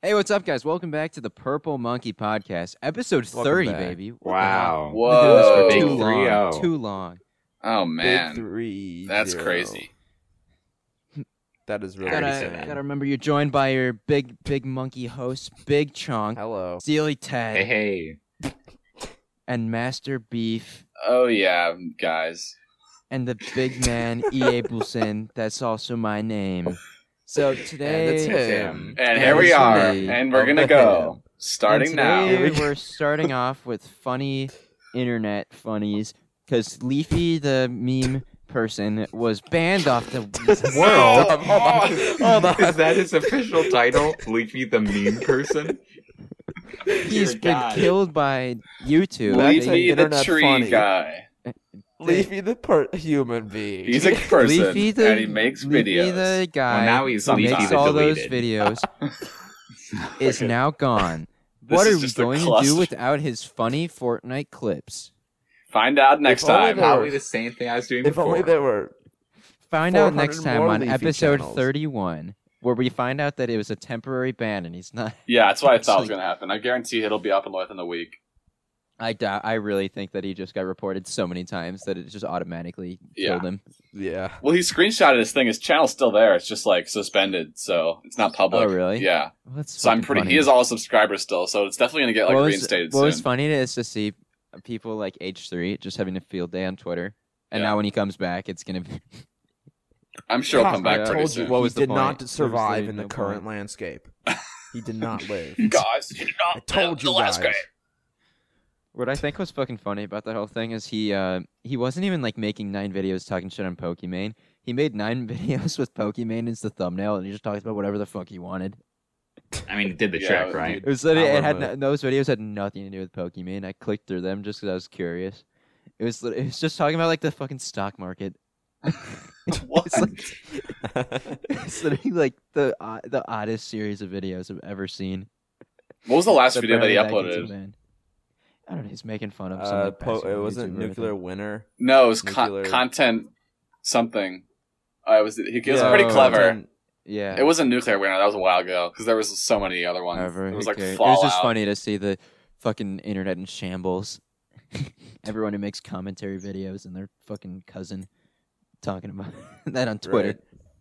Hey, what's up, guys? Welcome back to the Purple Monkey Podcast, episode 30, baby. What Wow. the hell? We've been doing this for Big too long. 3-0. Too long. Oh man, Big 3. that's crazy. That is really already Gotta, said that. gotta remember you're joined by your big monkey host, Big Chong, Hello. Steely Ted, Hey. and Master Beef, Oh yeah, guys. and the big man, E.A. Bulsin. That's also my name. So today, And it's him. And Yeah, here we this are, is me. and we're gonna go starting and now. today we're starting off with funny internet funnies because Leafy the meme person was banned off the world. Hold on. Is that his official title? Leafy the meme person? He's Dear been God. killed by YouTube. That's Leave an me the internet tree funny. guy. Leafy the human being. He's a person, Leafy the, and he makes Leafy videos. the guy Well, now he's who Leafy makes the all those deleted. videos is Okay. now gone. This What is are we just a going to cluster. do without his funny Fortnite clips? Find out next If only time. there Probably the same thing I was doing If before. only there were. Find out 400 next time more on Leafy episode channels. 31, where we find out that it was a temporary ban and he's not. Yeah, that's what I thought was Actually- gonna happen. I guarantee it'll be up and within a week. I really think that he just got reported so many times that it just automatically Yeah. killed him. Yeah. Well, he screenshotted his thing. His channel's still there. It's just like suspended, so it's not public. Oh, really? Yeah. Well, that's So I'm fucking pretty. funny. He has all his subscribers still, so it's definitely gonna get like what was, reinstated what soon. was funny is to see people like H3 just having a field day on Twitter, and Yeah. now when he comes back, it's gonna be. I'm sure he'll come back I pretty told soon. you. What was he the did point? not There was survive literally in the no current point. landscape. He did not live. Guys, he did not I told live you the last guys. game. What I think was fucking funny about that whole thing is he wasn't even like making 9 videos talking shit on Pokimane. He made 9 videos with Pokimane as the thumbnail, and he just talked about whatever the fuck he wanted. I mean, it did the Yeah, trick, dude. right? It was literally, I it had remember those videos had nothing to do with Pokimane. I clicked through them just because I was curious. It was just talking about like the fucking stock market. What? It's like it's literally like the oddest series of videos I've ever seen. What was the last So video that he apparently gets him uploaded? banned. I don't know. He's making fun of some. Like, It Mexican wasn't YouTuber, I Nuclear think. Winter. No, it was Nuclear- content something. It was Yeah, pretty clever. content- Yeah. It wasn't Nuclear Winter. That was a while ago because there was so many other ones. Whatever, It was who like cares? It Fallout. was just funny to see the fucking internet in shambles. Everyone who makes commentary videos and their fucking cousin talking about that on Twitter.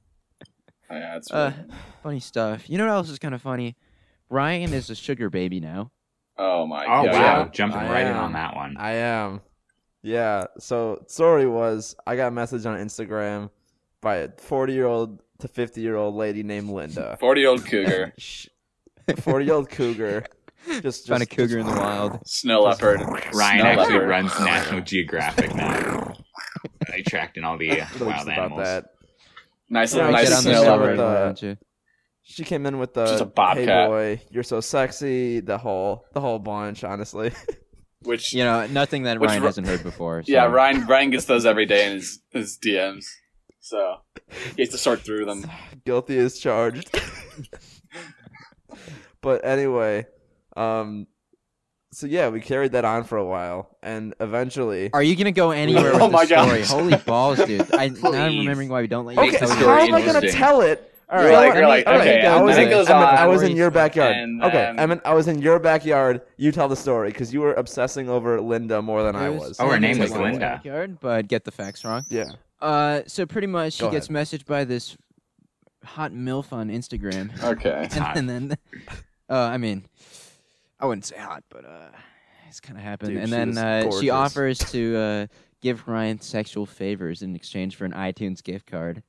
Oh, yeah, it's Funny stuff. You know what else is kind of funny? Ryan is a sugar baby now. oh my Oh, god. wow. Jumping I right in am. on that one. I am. Yeah. So story was I got a message on Instagram by a 40-year-old to 50-year-old lady named Linda. 40-year-old cougar, 40-year-old cougar. Just Found a cougar in the wild. snow leopard. Ryan Snow actually leopard. runs National Geographic now. They tracked in all the Really wild just about animals. that. Nice, Yeah, nice get on the snow show leopard. with the- why don't you? She came in with She's a the bobcat. "Hey boy, you're so sexy," the whole bunch. Honestly, Which You know, nothing that Which Ryan Ri- hasn't heard before. So. yeah, Ryan gets those every day in his DMs. So he has to sort through them. guilty as charged. But anyway, so yeah, we carried that on for a while, and eventually. Are you gonna go anywhere Oh with my the story? gosh. Holy balls, dude! Now I'm Please. remembering why we don't let you Make Okay, the tell story how am I gonna interesting. tell it? All You're right, like- you're like, all right, okay, I was then in, it goes Emmett, on. I was in your backyard. And Okay, then- Emmett, I was in your backyard. You tell the story because you were obsessing over Linda more than I was. Oh, her name was Linda. Linda. Backyard, but get the facts wrong. Yeah. So pretty much she Go gets messaged by this hot MILF on Instagram. Okay. hot. and then, I mean, I wouldn't say hot, but it's kind of happened. Dude, and she then was she gorgeous. offers to give Ryan sexual favors in exchange for an iTunes gift card.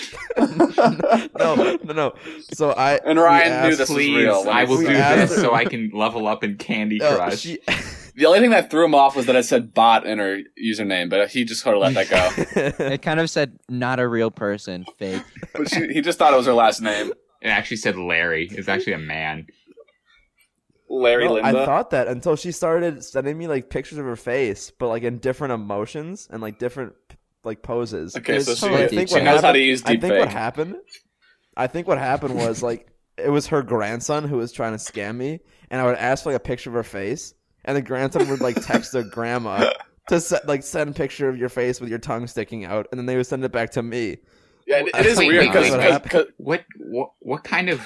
No. So And we Ryan knew asked- this was Please, real. I will We do asked this her- so I can level up in Candy No, Crush. she- The only thing that threw him off was that it said bot in her username, but he just sort of let that go. It kind of said not a real person, fake. But he just thought it was her last name, It actually said Larry. It's actually a man. Larry No, Linda. I thought that until she started sending me like pictures of her face, but like in different emotions and like different like poses. Okay, so It's she, totally I deep think she what knows how to happened- use I think what deepfake. happened. I think what happened was like it was her grandson who was trying to scam me, and I would ask for like a picture of her face, and the grandson would like text their grandma to send a picture of your face with your tongue sticking out, and then they would send it back to me. Yeah, it is Wait, weird wait, because wait, wait. What kind of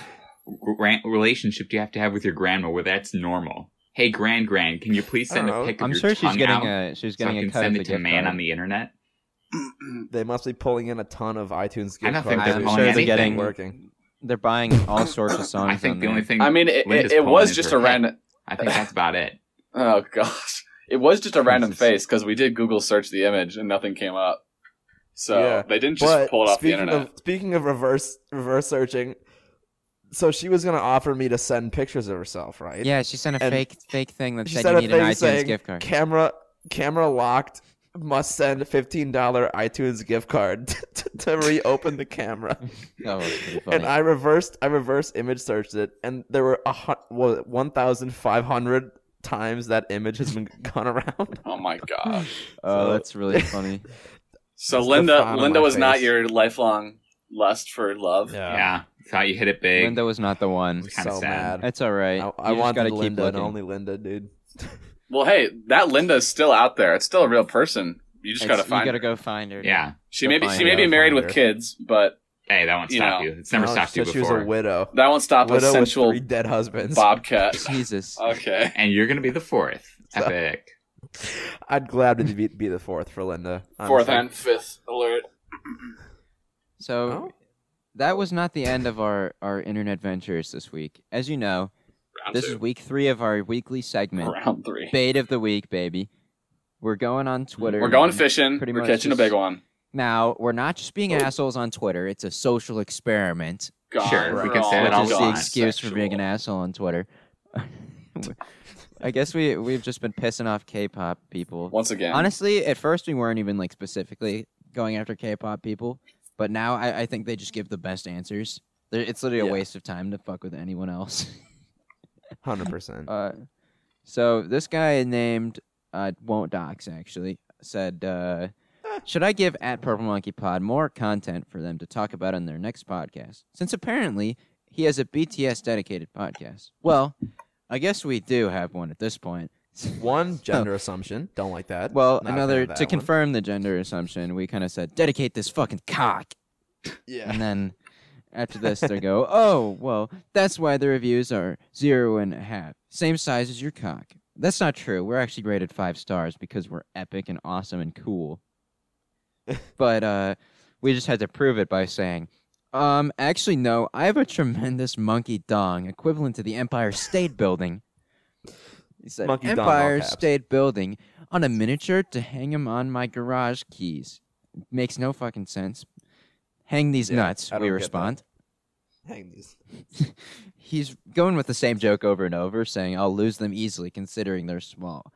relationship do you have to have with your grandma where that's normal? Hey, Gran, can you please send a pic of I'm your sure tongue she's getting out she's so I getting can a cut send of it the to gift man card. on the internet? They must be pulling in a ton of iTunes gift I don't think cards. they're I'm pulling sure they're anything. getting working. They're buying all sorts of songs. I think on the only there. thing. I mean, Linda's it pulling was is just her a head. random. I think that's about it. Oh gosh, it was just a random Jesus. face because we did Google search the image and nothing came up. So Yeah, they didn't just But pull it off the speaking internet. speaking of reverse searching, so she was gonna offer me to send pictures of herself, right? Yeah, she sent a And fake thing that She said said you a need an thing iTunes saying, gift card. Camera locked. Must send $15 iTunes gift card to reopen the camera. That was pretty funny. And I reverse image searched it, and there were 1,500 times that image has been gone around. Oh my gosh. Oh, so- that's really funny. So That's the frown on Linda my was not face. your lifelong lust for love. Yeah, thought you hit it big. Linda was not the one. I'm kinda so sad. mad. It's all right. I You just wanted gotta keep Linda and looking. only Linda, dude. Well, hey, that Linda is still out there. It's still a real person. You just gotta find You gotta her. go find her. Yeah. She go may be find she may her. be married Find with her. kids, but Hey, that won't You stop know. you. It's never No, stopped she you said she was a before. widow. that won't stop a Widow with sensual 3 dead husbands. bobcat. Jesus. Okay. And you're gonna be the fourth. So- Epic. I'd gladly be the fourth for Linda. Fourth honestly. and fifth alert. So Oh. that was not the end of our internet ventures this week. As you know, Round this two. is week 3 of our weekly segment, Round 3. Bait of the Week, baby. We're going on Twitter. We're going now. fishing. Pretty We're much catching a just- big one. Now, we're not just being assholes on Twitter. It's a social experiment. God, Sure, we're we can say all that Which all is we the want. excuse for being an sexual. asshole on Twitter. I guess we've just been pissing off K-pop people. Once again. Honestly, at first we weren't even like specifically going after K-pop people, but now I think they just give the best answers. It's literally Yeah. a waste of time to fuck with anyone else. 100%. So this guy named won't dox actually said, should I give at Purple Monkey Pod more content for them to talk about on their next podcast? Since apparently he has a BTS dedicated podcast. Well, I guess we do have one at this point. One gender assumption. Don't like that. Well, Not a fan another of that to one. confirm the gender assumption, we kind of said dedicate this fucking cock, Yeah. and then after this they go, oh well, that's why the reviews are 0.5, same size as your cock. That's not true. We're actually rated 5 stars because we're epic and awesome and cool. But we just had to prove it by saying, actually no, I have a tremendous monkey dong equivalent to the Empire State Building. He said, Monkey dong, all Empire caps. State Building on a miniature to hang him on my garage keys. Makes no fucking sense. Hang these Yeah, nuts, I we don't get that. respond. Hang these. He's going with the same joke over and over, saying, I'll lose them easily considering they're small.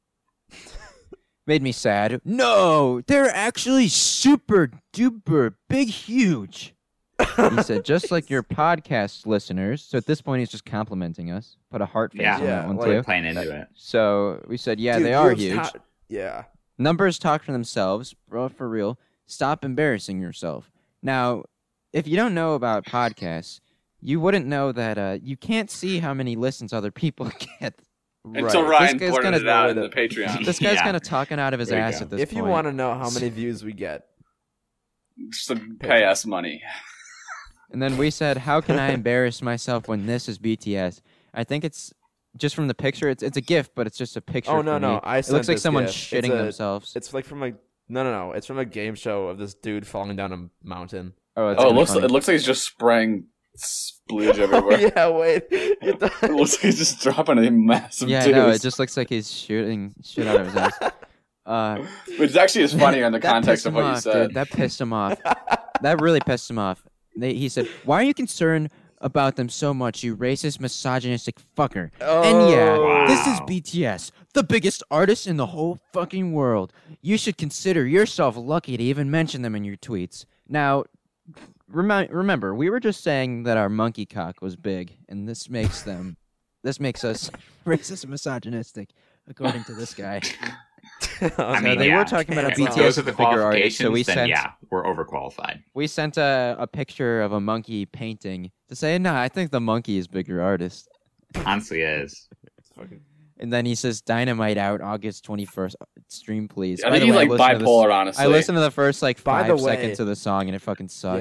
Made me sad. No, they're actually super duper big, huge. He said, just like your podcast listeners. So at this point, he's just complimenting us. Put a heart face Yeah. on Yeah, that one, like- too. Playing into it. So we said, yeah, Dude, they are you huge. have yeah. Numbers talk for themselves, bro, for real. Stop embarrassing yourself. Now, if you don't know about podcasts, you wouldn't know that you can't see how many listens other people get. Until Right. Ryan This guy's pointed gonna it out in do the it. Patreon. This guy's Yeah. kind of talking out of his There you ass go. at this If point. you want to know how many views we get, Just to pay us money. And then we said, how can I embarrass myself when this is BTS? I think it's just from the picture. It's a gift, but it's just a picture. Oh, no, for no, me. I It sent looks like this someone gift. shitting It's a- themselves. it's like from a no. It's from a game show of this dude falling down a mountain. Oh, it's Oh, it kinda looks funny. it looks like he's just spraying splooge everywhere. Oh, yeah, wait. It looks like he's just dropping a massive Yeah, deuce. no, it just looks like he's shooting shit out of his ass. Which actually is funnier in the That context pissed of him what you off, said. Dude. That pissed him off. That really pissed him off. He said, "Why are you concerned about them so much, you racist, misogynistic fucker?" And yeah, this is Wow. BTS, the biggest artist in the whole fucking world. You should consider yourself lucky to even mention them in your tweets. Now, remember, we were just saying that our monkey cock was big, and this makes us racist and misogynistic, according to this guy. I So mean, they yeah. were talking about a If BTS those are the bigger artist, qualifications, so we then sent yeah, we're overqualified. we sent a picture of a monkey painting to say, no, I think the monkey is bigger artist. Honestly, is. And then he says, Dynamite out August 21st. Stream, please. I By think the he's way, like bipolar, honestly. I listened to the first like By 5 the way- seconds of the song, and it fucking sucks. Yeah.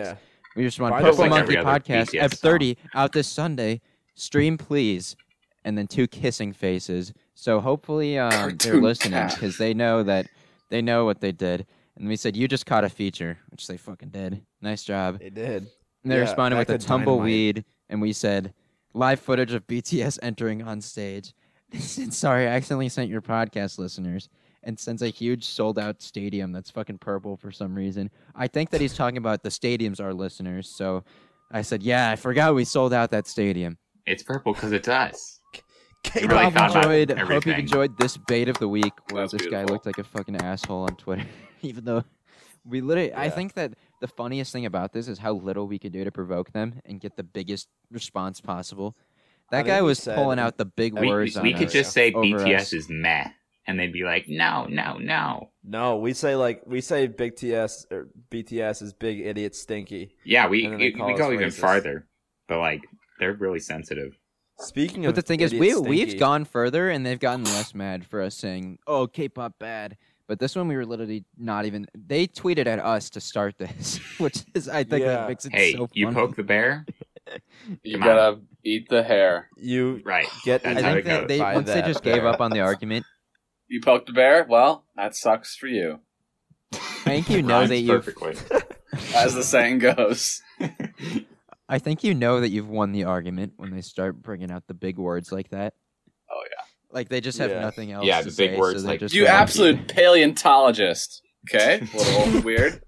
We just want By the Purple way- Monkey Every other Podcast, BTS F30, out this Sunday. Stream, please. And then 2 kissing faces. So hopefully they're Cartoon listening cat. because they know what they did. And we said, you just caught a feature, which they fucking did. Nice job. They did. And they Yeah, responded back with a to Dynamite. tumbleweed, and we said, live footage of BTS entering on stage. Sorry, I accidentally sent your podcast listeners. And sends a huge sold-out stadium that's fucking purple for some reason. I think that he's talking about the stadiums are listeners. So I said, yeah, I forgot we sold out that stadium. It's purple because it's us. K-pop really Hope thought about hope you've everything. enjoyed this bait of the week where That's this guy beautiful. looked like a fucking asshole on Twitter. Even though we literally, I Yeah. think that the funniest thing about this is how little we could do to provoke them and get the biggest response possible. I That think guy we was said- pulling out the big We words on could us just say over BTS us. is meh, and they'd be like, no, no, no. No, we say Big TS or BTS is big idiot stinky. Yeah, we And then they call we us go even racist. farther, but like they're really sensitive. Speaking But of the thing is, idiot we've stinky, gone further and they've gotten less mad for us saying, "Oh, K-pop bad." But this one, we were literally not even. They tweeted at us to start this, which is, I think, Yeah. that makes it Hey, so you funny. poke the bear, You Come gotta eat the hair. you right? get That's I how think it that goes. they By once they that just gave bear. up on the argument. You poked the bear? Well, that sucks for you. I think you know Rhymes that you've. perfectly. As the saying goes. I think you know that you've won the argument when they start bringing out the big words like that. Oh, yeah. Like they just have Yeah. nothing else. Yeah, to the big say, words so they like, just You go, absolute paleontologist. Okay? A little weird.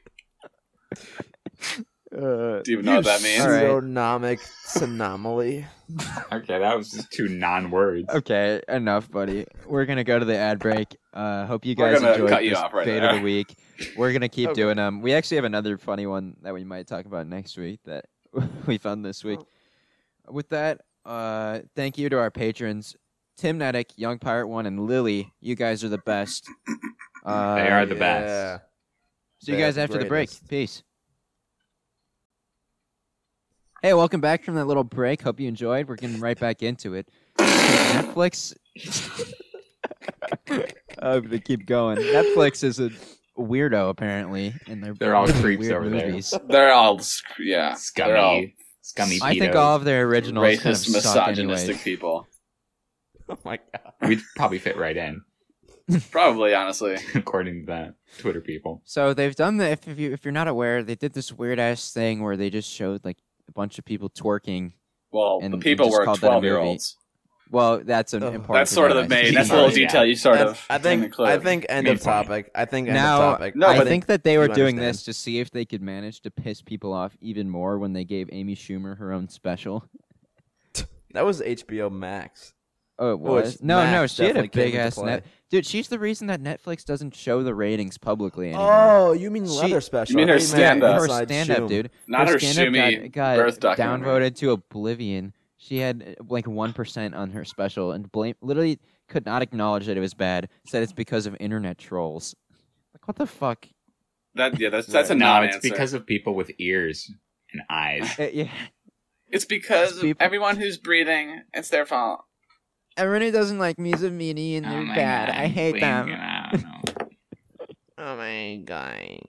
Do you even know what that means? All right. pseudonomic anomaly. Okay, that was just 2 non-words. Okay, enough, buddy. We're gonna go to the ad break. Hope you We're guys gonna enjoyed cut you this off right bait there. of the week. We're gonna keep Okay. doing them. We actually have another funny one that we might talk about next week that we found this week. With that, thank you to our patrons, Tim Nedick, Young Pirate One, and Lily. You guys are the best. They are the best. Yeah. See you They're guys the after the break. greatest. Peace. Hey, welcome back from that little break. Hope you enjoyed. We're getting right back into it. Netflix. I'm gonna keep going. Netflix is a weirdo apparently, and They're all making creeps weird over there. movies. They're all, yeah. They're all Scummy I think pedos. all of their originals kind of racist, suck misogynistic anyways. people. Oh my god. We'd probably fit right in, Probably, honestly. according to the Twitter people. So they've done the if you're not aware, they did this weird ass thing where they just showed like a bunch of people twerking. Well, And the people just were called that a 12-year-olds. Well, that's an Oh, important. That's sort of the main. That's a little Yeah. detail you sort And of. I in think the clip. I think end Main of point. topic. I think end Now, of topic. No, I but think that they were you doing understand. this to see if they could manage to piss people off even more when they gave Amy Schumer her own special. that was HBO Max. Oh, it Which was? No, Max she had a definitely came big into ass play. net. Dude, she's the reason that Netflix doesn't show the ratings publicly anymore. Oh, you mean She- leather special? You mean I her thought meant stand-up. her Inside stand-up, Shoom. dude. Not her stand-up Shumi got birth documentary. downvoted to oblivion. She had like 1% on her special and literally could not acknowledge that it was bad. Said it's because of internet trolls. Like, what the fuck? That's a Right. No, non-answer. it's because of people with ears and eyes. Yeah. It's because It's of people- everyone who's breathing. It's their fault. Everyone who doesn't like me is a meanie and Oh they're my bad. God, I hate please, them. I don't know. Oh my god.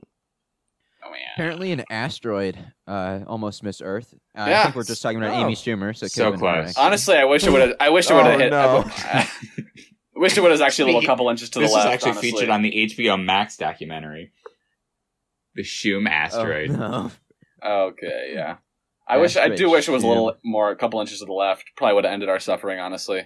Oh yeah. Apparently, an asteroid almost missed Earth. I Yeah. think we're just talking about Oh. Amy Schumer. So, it So could've been her, close. actually. Honestly, I wish it would have. I wish it would have Oh, hit. no. I wish it would have actually a little couple inches to the This left. is actually honestly. featured on the HBO Max documentary. The Shum Oh, asteroid. no. Okay, yeah. I wish. I do wish it was a little more, a couple inches to the left. Probably would have ended our suffering. Honestly,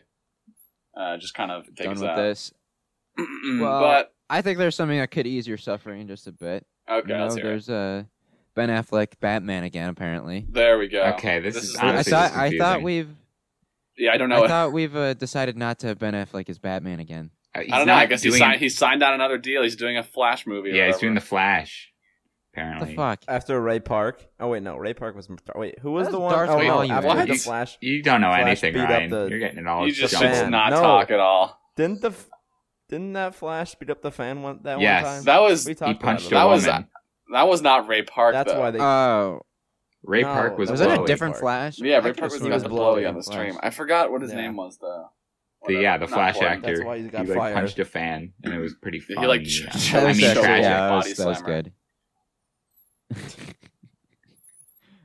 just kind of take Done us with out. this. Well, but I think there's something that could ease your suffering just a bit. okay, You know, let's hear it. there's Ben Affleck, Batman again, apparently. There we go. Okay, this is really- honestly I just thought confusing. we've Yeah, I don't know. I thought we've decided not to have Ben Affleck as Batman again. He's I don't know. I not guess doing he signed on another deal. He's doing a Flash movie. or Yeah, he's whatever. doing the Flash. What Apparently. the fuck? After Ray Park. Oh wait, no. Ray Park was. Wait, who was That the was one? Darth Oh no, Vader. after What? the Flash. You don't know Flash anything, beat up Ryan. the- You're getting it all You just jumbled. should fan. not No. talk at all. Didn't that Flash beat up the fan that Yes. one time? That was We He talked punched a about That was- woman. that was not Ray Park. That's though. why they. Oh, Ray No, Park was was that that a blowy. different Park. Flash? Yeah, I Ray could've Park was sworn got it the was blowy Blowy on the Flash. stream. I forgot what his Yeah. name was though. The Whatever, Flash not important. actor. That's why he got like fired. punched a fan, and it was pretty He, funny. like, yeah. ch- That I was mean, showed actually- it. tragic. yeah, Body that was slammer. good.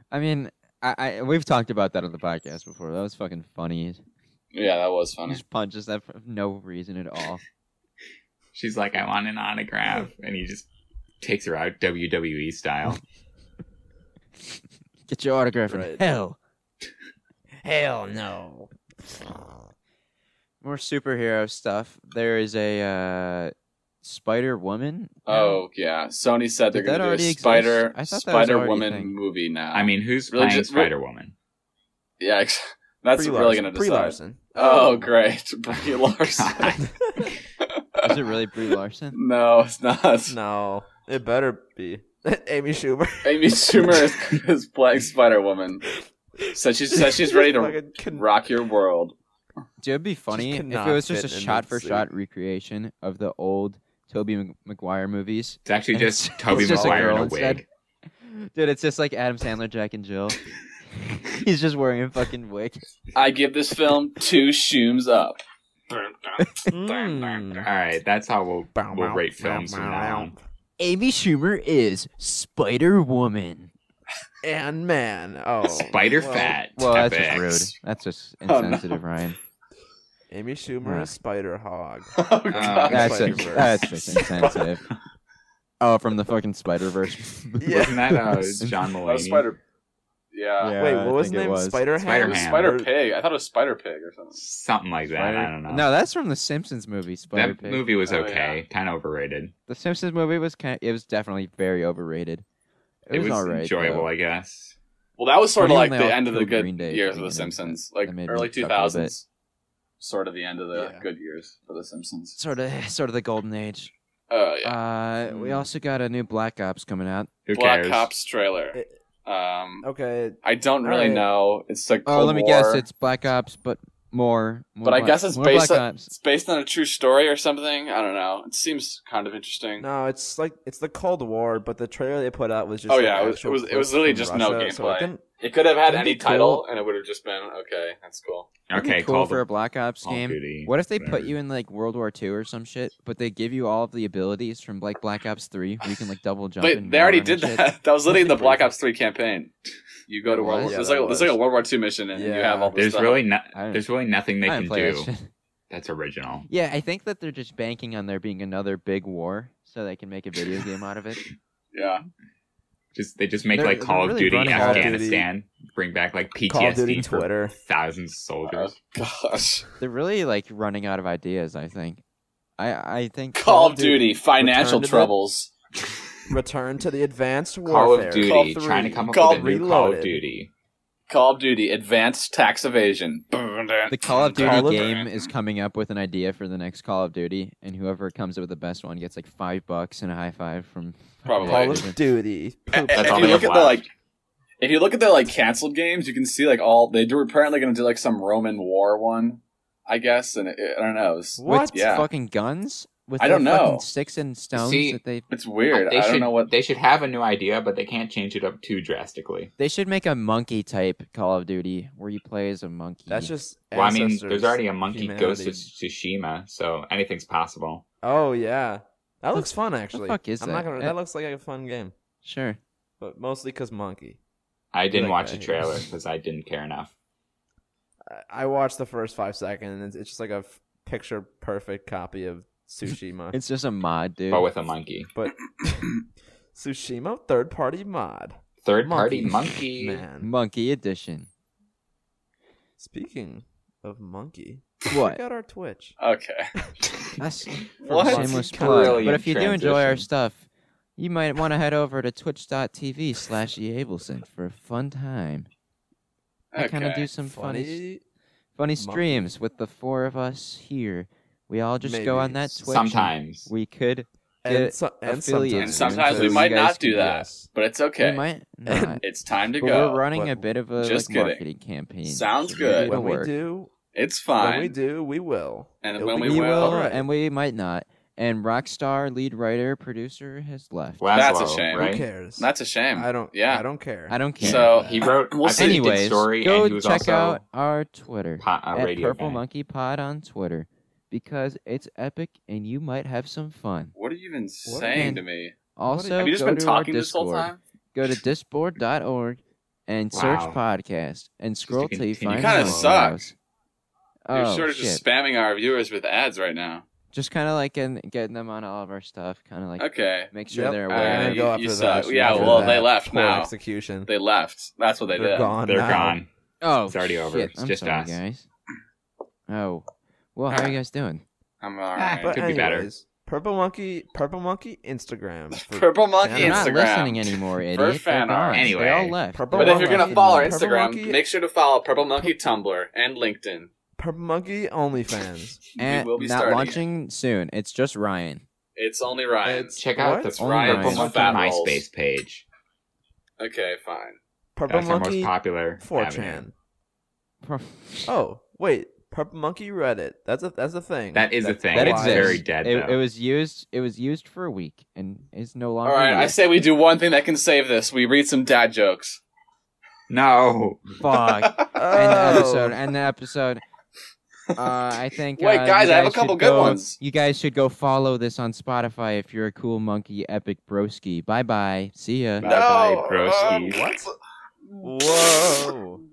I mean, we've talked about that on the podcast before. That was fucking funny. Yeah, that was He funny. just punches that for no reason at all. She's like, I want an autograph. And he just takes her out WWE style. Get your autograph in Right. hell. Hell no. More superhero stuff. There is a Spider Woman. Oh yeah, Sony said they're Did that going to do already a exist? Spider I thought that was Spider already a Woman thing. movie now. I mean, who's Really playing just- Spider Woman? yeah, that's Brie really Larson. going to Brie decide. Larson. Oh, great, Brie Larson. Is it really Brie Larson? No, it's not. No, it better be Amy Schumer. Amy Schumer is playing Spider Woman. So she says she's ready to Fucking can- rock your world. Dude, it'd be funny if cannot it was just a fit in shot-for-shot recreation of the old Tobey Maguire movies. It's actually And just it's- Tobey it's just a Maguire in girl a instead. wig. Dude, it's just like Adam Sandler, Jack and Jill. He's just wearing a fucking wig. I give this film 2 shooms up. Mm. All right, that's how we'll Bow, we'll bow, rate bow, films from bow, now bow. on. Amy Schumer is Spider Woman. And man, oh, Spider well, Fat. Well, that's just FX. rude. That's just Oh, no. insensitive, Ryan. Amy Schumer Yeah. is Spider Hog. Oh, God. That's Spider-Verse. that's just insensitive. Oh, from the fucking Spider Verse. Yeah. Wasn't that John Oh, Mulaney? Spider. Yeah. Wait, I what was his think it name? was. Spider Spider It was Ham. Spider Pig. I thought it was Spider Pig or something. Something like that. I don't know. No, that's from the Simpsons movie. Spider that Pig. movie was Oh, okay. Kind of overrated. The Simpsons movie was it was definitely very overrated. It was alright. enjoyable, though. I guess. Well, that was sort of Well, like even the though end of the Green good Day years of being The in it, Simpsons. that Like made me early chuckle a bit. 2000s. Sort of the end of the Yeah. good years for The Simpsons. Sort of the golden age. Oh, yeah. We also got a new Black Ops coming out. Who Black cares? Ops trailer. It- Um, Okay, I don't really Alright. know. It's like Oh, Cold let me War. guess. It's Black Ops, but more But I guess it's more based Black on, Ops. it's based on a true story or something. I don't know. It seems kind of interesting. no, it's the Cold War, but the trailer they put out was just Oh, like, yeah, it was- actual it was clips literally from just no Russia, so it gameplay. didn't- It could have had That'd any be title, cool. and it would have just been okay. That's cool. It'd be Okay, cool Call for a of Black Ops Call of game. Duty, What if they put whatever. you in like World War II or some shit, but they give you all of the abilities from like Black Ops 3, where you can like double jump? But and they already run and did shit? that. That was literally in the That'd be Black pretty Ops 3 campaign. You go to It World War. was? Yeah, There's that like a was. World War II mission, and you Yeah. have all this There's stuff. really I- there's really nothing they I can didn't play that do shit. that's original. Yeah, I think that they're just banking on there being another big war, so they can make a video game out of it. Yeah. They just make They're- like Call they're of really Duty running out of Afghanistan, bring back like PTSD Call of Duty for Twitter. thousands of soldiers. Gosh. They're really like running out of ideas. I think. I think Call of Duty financial Return to the- troubles. Return to the advanced Call warfare. of Duty, Call of trying to Duty. come up Call with a new Call of Reloaded. Duty. Call of Duty Advanced Tax Evasion. The Call of Duty Call of- game is coming up with an idea for the next Call of Duty, and whoever comes up with the best one gets like $5 and a high five from Probably. Call Activision. of Duty. If That's all you they look have at the left. if you look at their like canceled games, you can see like all they do. Apparently, going to do like some Roman War one, I guess. And I don't know. What? Yeah. Fucking guns with I don't their fucking know. sticks and stones See, that they It's weird. They I should don't know what. they should have a new idea, but they can't change it up too drastically. should make a monkey type Call of Duty where you play as a monkey. That's just. Well, I mean, ancestors, there's already a monkey Ghost humanity. of Tsushima, so anything's possible. Oh yeah, that looks fun actually. fuck is I'm not that? gonna. That looks like a fun game, sure. but mostly because monkey. I didn't Like watch that, the yeah. trailer because I didn't care enough. I watched the first 5 seconds. And it's just like a picture perfect copy of Tsushima, It's just a mod, dude. But with a monkey. but Tsushima third party mod. Third party monkey. Man. Monkey edition. Speaking of monkey, What? check out our Twitch. Okay. That's What? shameless That's plug. really But in if you do enjoy our transition. stuff, you might want to head over to twitch.tv/eableson for a fun time. I kind of Okay. do some funny Funny. streams with the 4 of us here. We all just go on Maybe. that Twitch. and Sometimes. we could and, get and affiliates. Sometimes so we you might guys not do can- that, Yes. but it's okay. We might not. It's time to But go. we're running But a bit of a just like, kidding. marketing campaign. Sounds so good. it'll When we work. do, It's fine. when we do, we will. And It'll when be we We will, will, alright. and we might not. And Rockstar lead writer producer has left. That's a Laszlo, shame. Who right? cares? That's a shame. I don't. Yeah. I don't care. I don't care. So- He wrote We'll I see. think he did Anyways, story, go and he was check also out our Twitter a at radio Purple guy. Monkey Pod on Twitter because it's epic and you might have some fun. What are you even What? saying And to me? Also, Have you just go been to talking our this whole Discord. time? Go to discord.org and search Wow. podcast and scroll till you continue. find You kinda us. suck. You're Oh, sort of shit. just spamming our viewers with ads right now. Just kind of like getting them on all of our stuff. Kind of like Okay. make sure Yep. they're All aware. right. And you- go you after suck. that. Yeah, After well, that they left poor now. Execution. They left. That's what they They're did. gone. They're now. gone. Oh, It's already over. shit. It's I'm just sorry, us. guys. Oh, well, how are you guys doing? I'm all right. But Could be better. anyways, Purple Monkey Instagram. for- Purple Monkey They're not Instagram. listening anymore, idiot. fan They're art. gone. Anyway. They all left. Purple But if you're gonna Monkey- follow our Purple Instagram, Monkey- make sure to follow Purple Monkey Tumblr and LinkedIn. Purple Monkey OnlyFans. And will be not starting launching soon. It's just Ryan. It's only Ryan. It's- Check out What? the Only Ryan's Purple Monkey fat rolls. MySpace page. Okay, fine. Purple That's our most Monkey popular 4chan. avenue. Oh wait, Purple Monkey Reddit. That's a thing. That is a thing. That It's exists. very dead, It though. was used for a week and is no longer. All right, I used. say we do one thing that can save this. We read some dad jokes. No. Fuck. Oh. End the episode. I think. Wait, guys, you I have a guys couple should good go- ones. You guys should go follow this on Spotify if you're a cool monkey, epic broski. Bye bye. See ya. Bye-bye, No, broskies. what? Whoa.